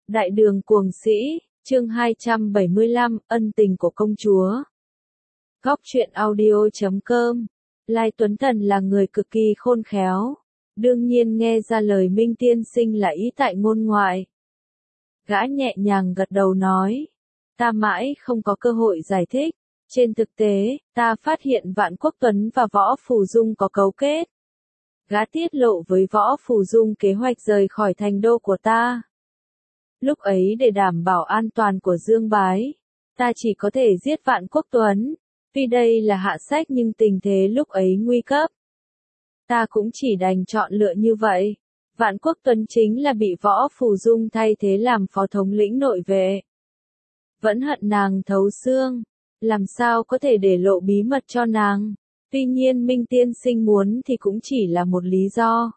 Đại đường cuồng sĩ, chương 275, ân tình của công chúa. Góc truyện audio.com. Lai Tuấn Thần là người cực kỳ khôn khéo, đương nhiên nghe ra lời Minh tiên sinh là ý tại ngôn ngoại. Gã nhẹ nhàng gật đầu nói, ta mãi không có cơ hội giải thích, trên thực tế, ta phát hiện Vạn Quốc Tuấn và Võ Phù Dung có cấu kết. Gã tiết lộ với Võ Phù Dung kế hoạch rời khỏi thành đô của ta. Lúc ấy để đảm bảo an toàn của Dương Bái, ta chỉ có thể giết Vạn Quốc Tuấn, vì đây là hạ sách nhưng tình thế lúc ấy nguy cấp. Ta cũng chỉ đành chọn lựa như vậy. Vạn Quốc Tuấn chính là bị Võ Phù Dung thay thế làm phó thống lĩnh nội vệ. Vẫn hận nàng thấu xương, làm sao có thể để lộ bí mật cho nàng. Tuy nhiên Minh tiên sinh muốn thì cũng chỉ là một lý do.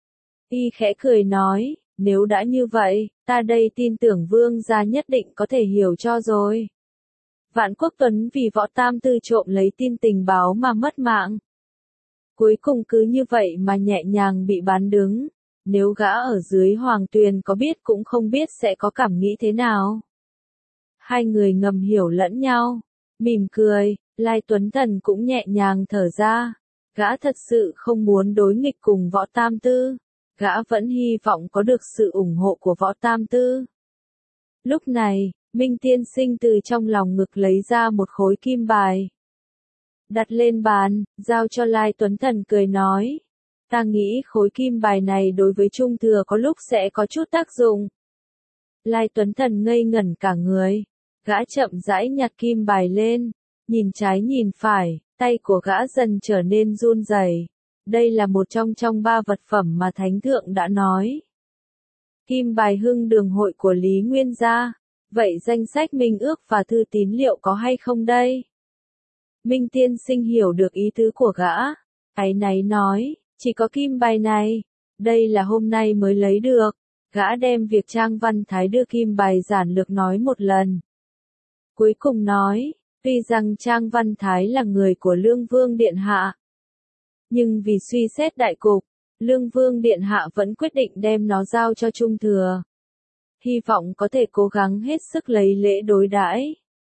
Y khẽ cười nói, nếu đã như vậy, ta đây tin tưởng vương gia nhất định có thể hiểu cho rồi. Vạn Quốc Tuấn vì Võ Tam Tư trộm lấy tin tình báo mà mất mạng. Cuối cùng cứ như vậy mà nhẹ nhàng bị bán đứng. Nếu gã ở dưới Hoàng Tuyền có biết cũng không biết sẽ có cảm nghĩ thế nào. Hai người ngầm hiểu lẫn nhau, mỉm cười, Lai Tuấn Thần cũng nhẹ nhàng thở ra. Gã thật sự không muốn đối nghịch cùng Võ Tam Tư. Gã vẫn hy vọng có được sự ủng hộ của Võ Tam Tư. Lúc này, Minh tiên sinh từ trong lòng ngực lấy ra một khối kim bài. Đặt lên bàn, giao cho Lai Tuấn Thần cười nói. Ta nghĩ khối kim bài này đối với Trung Thừa có lúc sẽ có chút tác dụng. Lai Tuấn Thần ngây ngẩn cả người. Gã chậm rãi nhặt kim bài lên, nhìn trái nhìn phải, tay của gã dần trở nên run rẩy. Đây là một trong ba vật phẩm mà Thánh Thượng đã nói. Kim bài Hưng Đường hội của Lý Nguyên gia. Vậy danh sách minh ước và thư tín liệu có hay không đây? Minh tiên sinh hiểu được ý tứ của gã. Áy náy nói, chỉ có kim bài này. Đây là hôm nay mới lấy được. Gã đem việc Trang Văn Thái đưa kim bài giản lược nói một lần. Cuối cùng nói, tuy rằng Trang Văn Thái là người của Lương Vương Điện Hạ. Nhưng vì suy xét đại cục, Lương Vương Điện Hạ vẫn quyết định đem nó giao cho Trung Thừa. Hy vọng có thể cố gắng hết sức lấy lễ đối đãi.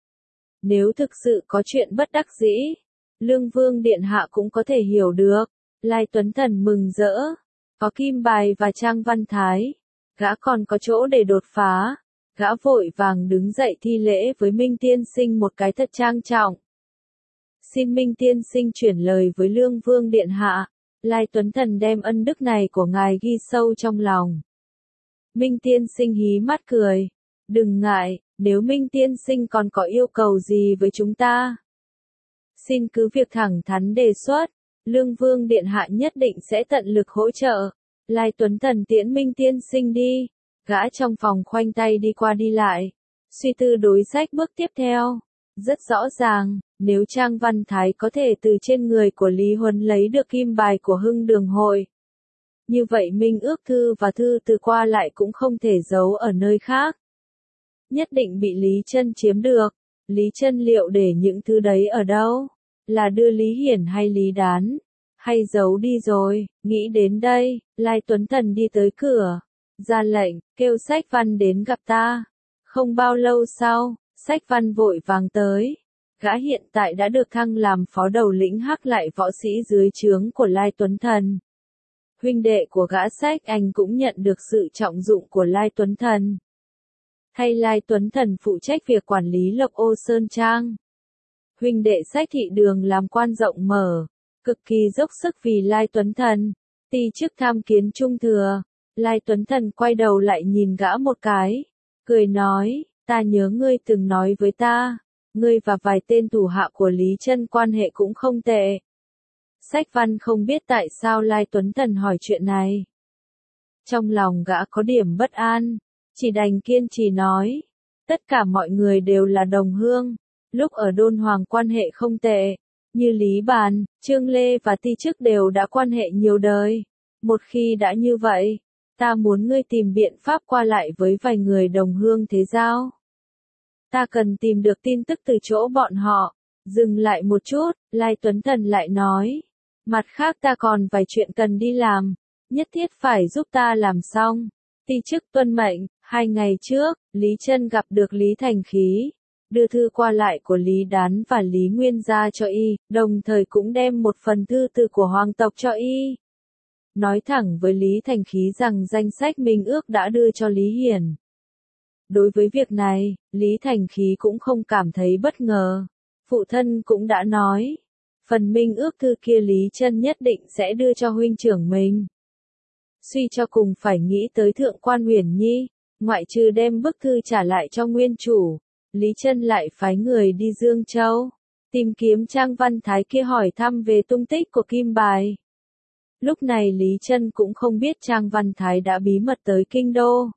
Nếu thực sự có chuyện bất đắc dĩ, Lương Vương Điện Hạ cũng có thể hiểu được. Lai Tuấn Thần mừng rỡ, có kim bài và Trang Văn Thái, gã còn có chỗ để đột phá. Gã vội vàng đứng dậy thi lễ với Minh tiên sinh một cái thật trang trọng. Xin Minh tiên sinh chuyển lời với Lương Vương Điện Hạ. Lai Tuấn Thần đem ân đức này của ngài ghi sâu trong lòng. Minh tiên sinh hí mắt cười. Đừng ngại, nếu Minh tiên sinh còn có yêu cầu gì với chúng ta, xin cứ việc thẳng thắn đề xuất. Lương Vương Điện Hạ nhất định sẽ tận lực hỗ trợ. Lai Tuấn Thần tiễn Minh tiên sinh đi. Gã trong phòng khoanh tay đi qua đi lại, suy tư đối sách bước tiếp theo. Rất rõ ràng, nếu Trang Văn Thái có thể từ trên người của Lý Huấn lấy được kim bài của Hưng Đường hội, như vậy minh ước thư và thư từ qua lại cũng không thể giấu ở nơi khác. Nhất định bị Lý Chân chiếm được. Lý Chân liệu để những thứ đấy ở đâu? Là đưa Lý Hiển hay Lý Đán? Hay giấu đi rồi? Nghĩ đến đây, Lai Tuấn Thần đi tới cửa, ra lệnh, kêu Sách Văn đến gặp ta. Không bao lâu sau, Sách Văn vội vàng tới. Gã hiện tại đã được thăng làm phó đầu lĩnh Hắc Lại võ sĩ dưới trướng của Lai Tuấn Thần. Huynh đệ của gã Sách Anh cũng nhận được sự trọng dụng của Lai Tuấn Thần. Thay Lai Tuấn Thần phụ trách việc quản lý Lộc Ô Sơn Trang. Huynh đệ Sách Thị Đường làm quan rộng mở, cực kỳ dốc sức vì Lai Tuấn Thần. Ti chức tham kiến Trung Thừa. Lai Tuấn Thần quay đầu lại nhìn gã một cái, cười nói, ta nhớ ngươi từng nói với ta, ngươi và vài tên thủ hạ của Lý Chân quan hệ cũng không tệ. Sách Văn không biết tại sao Lai Tuấn Thần hỏi chuyện này. Trong lòng gã có điểm bất an, chỉ đành kiên trì nói, tất cả mọi người đều là đồng hương, lúc ở Đôn Hoàng quan hệ không tệ, như Lý Bàn, Trương Lê và Ti Chức đều đã quan hệ nhiều đời. Một khi đã như vậy, ta muốn ngươi tìm biện pháp qua lại với vài người đồng hương thế giao. Ta cần tìm được tin tức từ chỗ bọn họ. Dừng lại một chút, Lai Tuấn Thần lại nói. Mặt khác ta còn vài chuyện cần đi làm, nhất thiết phải giúp ta làm xong. Ti chức tuân mệnh, 2 ngày trước, Lý Chân gặp được Lý Thành Khí, đưa thư qua lại của Lý Đán và Lý Nguyên Gia cho y, đồng thời cũng đem một phần thư từ của hoàng tộc cho y. Nói thẳng với Lý Thành Khí rằng danh sách minh ước đã đưa cho Lý Hiển. Đối với việc này, Lý Thành Khí cũng không cảm thấy bất ngờ. Phụ thân cũng đã nói, phần minh ước thư kia Lý Chân nhất định sẽ đưa cho huynh trưởng mình. Suy cho cùng phải nghĩ tới Thượng quan Uyển Nhi, ngoại trừ đem bức thư trả lại cho nguyên chủ, Lý Chân lại phái người đi Dương Châu, tìm kiếm Trang Văn Thái kia hỏi thăm về tung tích của kim bài. Lúc này Lý Chân cũng không biết Trang Văn Thái đã bí mật tới kinh đô.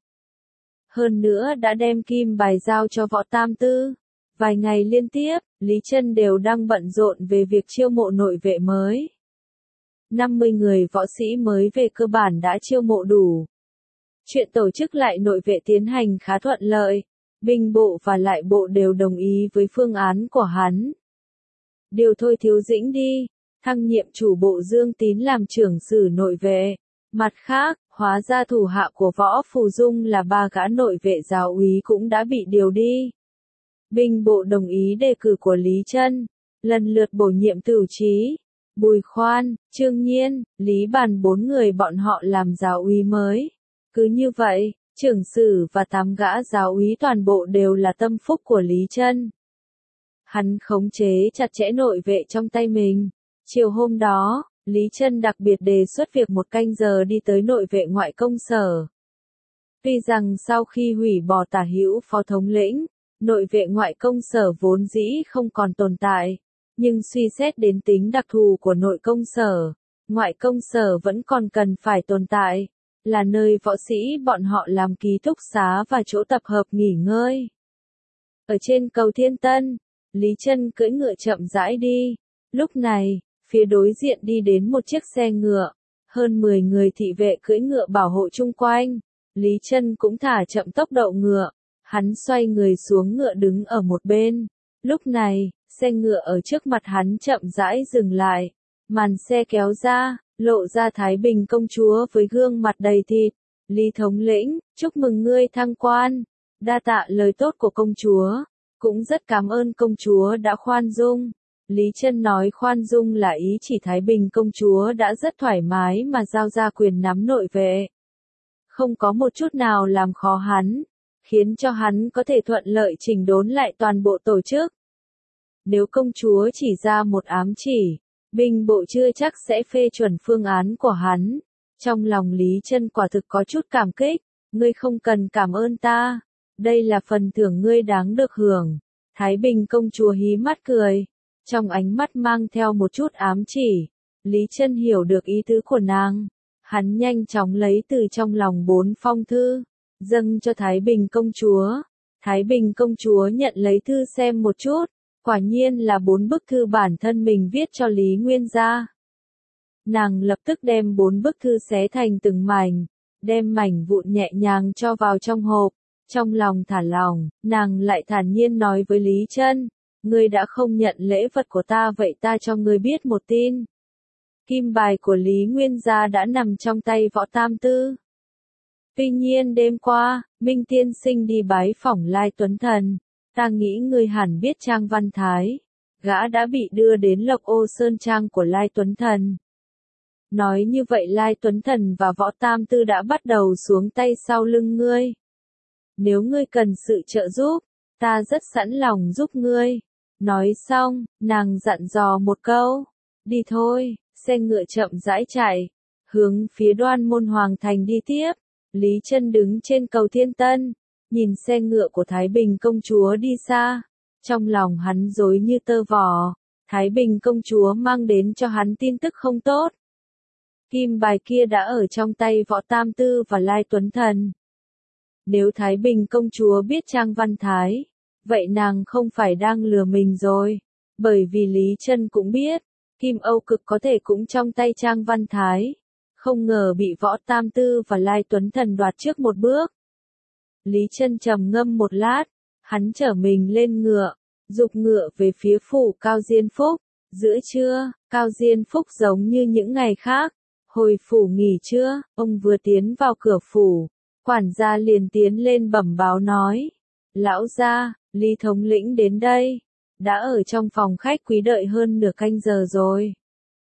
Hơn nữa đã đem kim bài giao cho Võ Tam Tư. Vài ngày liên tiếp, Lý Chân đều đang bận rộn về việc chiêu mộ nội vệ mới. 50 người võ sĩ mới về cơ bản đã chiêu mộ đủ. Chuyện tổ chức lại nội vệ tiến hành khá thuận lợi. Binh bộ và lại bộ đều đồng ý với phương án của hắn. Điều thôi Thiếu Dĩnh đi, thăng nhiệm chủ bộ Dương Tín làm trưởng sử nội vệ. Mặt khác, hóa ra thủ hạ của Võ Phù Dung là 3 gã nội vệ giáo úy cũng đã bị điều đi. Binh bộ đồng ý đề cử của Lý Chân, lần lượt bổ nhiệm Tửu Chí, Bùi Khoan, Trương Nhiên, Lý Bàn 4 người bọn họ làm giáo úy mới. Cứ như vậy, trưởng sử và 8 gã giáo úy toàn bộ đều là tâm phúc của Lý Chân. Hắn khống chế chặt chẽ nội vệ trong tay mình. Chiều hôm đó, Lý Chân đặc biệt đề xuất việc 1 canh giờ đi tới nội vệ ngoại công sở. Tuy rằng sau khi hủy bỏ Tả Hữu phó thống lĩnh, nội vệ ngoại công sở vốn dĩ không còn tồn tại, nhưng suy xét đến tính đặc thù của nội công sở, ngoại công sở vẫn còn cần phải tồn tại, là nơi võ sĩ bọn họ làm ký túc xá và chỗ tập hợp nghỉ ngơi. Ở trên cầu Thiên Tân, Lý Chân cưỡi ngựa chậm rãi đi. Lúc này, phía đối diện đi đến một chiếc xe ngựa, hơn 10 người thị vệ cưỡi ngựa bảo hộ chung quanh. Lý Chân cũng thả chậm tốc độ ngựa, hắn xoay người xuống ngựa đứng ở một bên. Lúc này, xe ngựa ở trước mặt hắn chậm rãi dừng lại, màn xe kéo ra, lộ ra Thái Bình công chúa với gương mặt đầy thịt. Lý thống lĩnh, chúc mừng ngươi thăng quan. Đa tạ lời tốt của công chúa, cũng rất cảm ơn công chúa đã khoan dung. Lý Chân nói khoan dung là ý chỉ Thái Bình công chúa đã rất thoải mái mà giao ra quyền nắm nội vệ. Không có một chút nào làm khó hắn, khiến cho hắn có thể thuận lợi chỉnh đốn lại toàn bộ tổ chức. Nếu công chúa chỉ ra một ám chỉ, binh bộ chưa chắc sẽ phê chuẩn phương án của hắn. Trong lòng Lý Chân quả thực có chút cảm kích, ngươi không cần cảm ơn ta, đây là phần thưởng ngươi đáng được hưởng. Thái Bình công chúa hí mắt cười, trong ánh mắt mang theo một chút ám chỉ. Lý Chân hiểu được ý tứ của nàng, hắn nhanh chóng lấy từ trong lòng 4 phong thư, dâng cho Thái Bình công chúa. Thái Bình công chúa nhận lấy thư xem một chút, quả nhiên là 4 bức thư bản thân mình viết cho Lý Nguyên Gia. Nàng lập tức đem 4 bức thư xé thành từng mảnh, đem mảnh vụn nhẹ nhàng cho vào trong hộp. Trong lòng thả lỏng, nàng lại thản nhiên nói với Lý Chân, ngươi đã không nhận lễ vật của ta vậy ta cho ngươi biết một tin. Kim bài của Lý Nguyên Gia đã nằm trong tay Võ Tam Tư. Tuy nhiên đêm qua, Minh Tiên Sinh đi bái phỏng Lai Tuấn Thần, ta nghĩ ngươi hẳn biết Trang Văn Thái, gã đã bị đưa đến Lộc Ô Sơn Trang của Lai Tuấn Thần. Nói như vậy Lai Tuấn Thần và Võ Tam Tư đã bắt đầu xuống tay sau lưng ngươi. Nếu ngươi cần sự trợ giúp, ta rất sẵn lòng giúp ngươi. Nói xong, nàng dặn dò một câu, đi thôi, xe ngựa chậm rãi chạy, hướng phía Đoan Môn Hoàng Thành đi tiếp. Lý Chân đứng trên cầu Thiên Tân, nhìn xe ngựa của Thái Bình công chúa đi xa, trong lòng hắn rối như tơ vò. Thái Bình công chúa mang đến cho hắn tin tức không tốt. Kim bài kia đã ở trong tay Võ Tam Tư và Lai Tuấn Thần. Nếu Thái Bình công chúa biết Trang Văn Thái, vậy nàng không phải đang lừa mình rồi, bởi vì Lý Chân cũng biết, Kim Âu Cực có thể cũng trong tay Trang Văn Thái, không ngờ bị Võ Tam Tư và Lai Tuấn Thần đoạt trước một bước. Lý Chân trầm ngâm một lát, hắn trở mình lên ngựa, giục ngựa về phía phủ Cao Diên Phúc. Giữa trưa, Cao Diên Phúc giống như những ngày khác, hồi phủ nghỉ trưa, ông vừa tiến vào cửa phủ, Quản gia liền tiến lên bẩm báo nói. Lão gia, Lý thống lĩnh đến đây. Đã ở trong phòng khách quý đợi hơn nửa canh giờ rồi.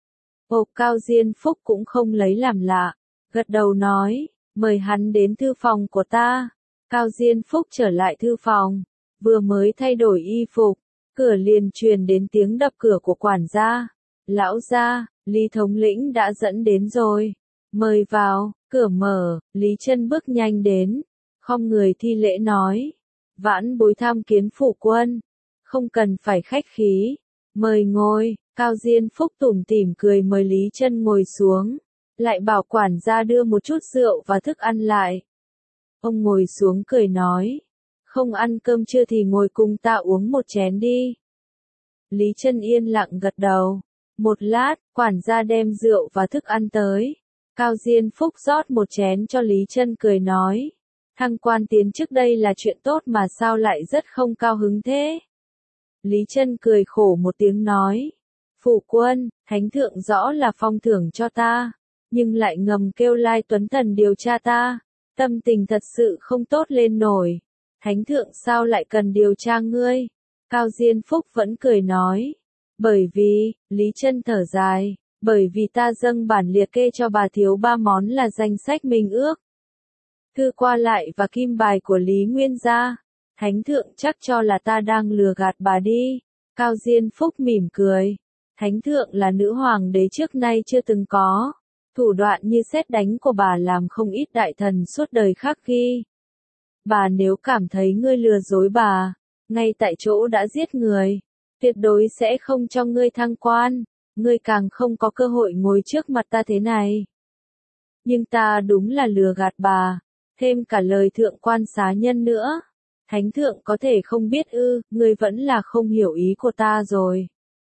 Cao Diên Phúc cũng không lấy làm lạ. Gật đầu nói, mời hắn đến thư phòng của ta. Cao Diên Phúc trở lại thư phòng. Vừa mới thay đổi y phục. Cửa liền truyền đến tiếng đập cửa của quản gia. Lão gia, Lý thống lĩnh đã dẫn đến rồi. Mời vào, cửa mở, Lý Chân bước nhanh đến. Khom người thi lễ nói. Vãn bối tham kiến phủ quân. Không cần phải khách khí. Mời ngồi, Cao Diên Phúc tủm tỉm cười mời Lý Chân ngồi xuống. Lại bảo quản gia đưa một chút rượu và thức ăn lại. Ông ngồi xuống cười nói. Không ăn cơm trưa thì ngồi cùng ta uống một chén đi. Lý Chân yên lặng gật đầu. Một lát, quản gia đem rượu và thức ăn tới. Cao Diên Phúc rót một chén cho Lý Chân cười nói. Thăng quan tiến trước đây là chuyện tốt mà sao lại rất không cao hứng thế? Lý Chân cười khổ một tiếng nói. Phủ quân, thánh thượng rõ là phong thưởng cho ta. Nhưng lại ngầm kêu Lai Tuấn Thần điều tra ta. Tâm tình thật sự không tốt lên nổi. Thánh thượng sao lại cần điều tra ngươi? Cao Diên Phúc vẫn cười nói. Bởi vì, Lý Chân thở dài. Bởi vì ta dâng bản liệt kê cho bà thiếu 3 món là danh sách minh ước. Thư qua lại và kim bài của Lý Nguyên gia. Thánh thượng chắc cho là ta đang lừa gạt bà đi. Cao Diên Phúc mỉm cười. Thánh thượng là nữ hoàng đế trước nay chưa từng có. Thủ đoạn như sét đánh của bà làm không ít đại thần suốt đời khắc ghi. Bà nếu cảm thấy ngươi lừa dối bà, ngay tại chỗ đã giết người, tuyệt đối sẽ không cho ngươi thăng quan, ngươi càng không có cơ hội ngồi trước mặt ta thế này. Nhưng ta đúng là lừa gạt bà, thêm cả lời thượng quan xá nhân nữa. Thánh thượng có thể không biết ư, ngươi vẫn là không hiểu ý của ta rồi.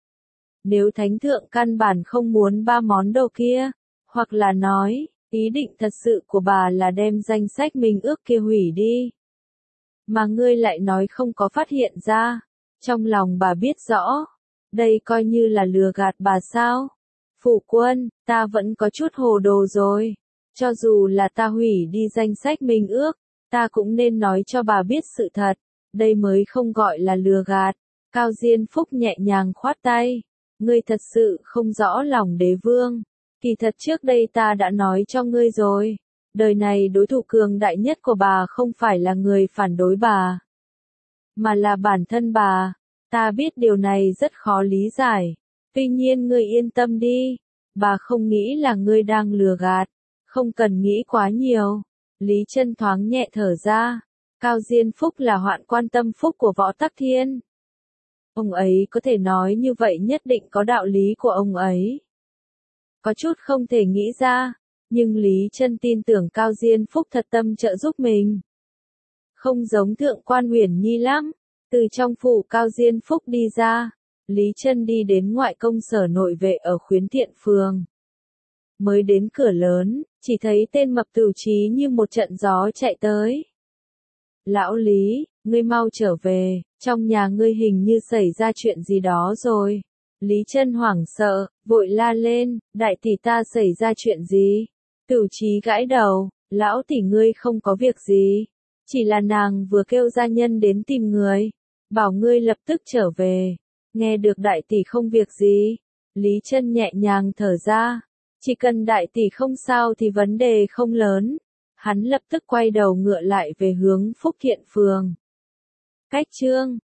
Nếu thánh thượng căn bản không muốn 3 món đồ kia, hoặc là nói, ý định thật sự của bà là đem danh sách minh ước kia hủy đi. Mà ngươi lại nói không có phát hiện ra, trong lòng bà biết rõ, đây coi như là lừa gạt bà sao? Phủ quân, ta vẫn có chút hồ đồ rồi, cho dù là ta hủy đi danh sách minh ước, ta cũng nên nói cho bà biết sự thật, đây mới không gọi là lừa gạt. Cao Diên Phúc nhẹ nhàng khoát tay, ngươi thật sự không rõ lòng đế vương, kỳ thật trước đây ta đã nói cho ngươi rồi. Đời này đối thủ cường đại nhất của bà không phải là người phản đối bà, mà là bản thân bà. Ta biết điều này rất khó lý giải. Tuy nhiên ngươi yên tâm đi. Bà không nghĩ là ngươi đang lừa gạt. Không cần nghĩ quá nhiều. Lý Chân thoáng nhẹ thở ra. Cao Diên Phúc là hoạn quan tâm phúc của Võ Tắc Thiên. Ông ấy có thể nói như vậy nhất định có đạo lý của ông ấy. Có chút không thể nghĩ ra. Nhưng Lý Chân tin tưởng Cao Diên Phúc thật tâm trợ giúp mình. Không giống thượng quan Huyền Nhi lắm. Từ trong phủ Cao Diên Phúc đi ra, Lý Chân đi đến ngoại công sở nội vệ ở Khuyến Thiện Phường. Mới đến cửa lớn, chỉ thấy tên mập Tửu Chí như một trận gió chạy tới. Lão Lý, ngươi mau trở về, trong nhà ngươi hình như xảy ra chuyện gì đó rồi. Lý Chân hoảng sợ, vội la lên, đại tỷ ta xảy ra chuyện gì? Tửu Chí gãi đầu, lão tỷ ngươi không có việc gì. Chỉ là nàng vừa kêu gia nhân đến tìm người, bảo ngươi lập tức trở về. Nghe được đại tỷ không việc gì, Lý Chân nhẹ nhàng thở ra. Chỉ cần đại tỷ không sao thì vấn đề không lớn. Hắn lập tức quay đầu ngựa lại về hướng Phúc Thiện Phường. Cách chương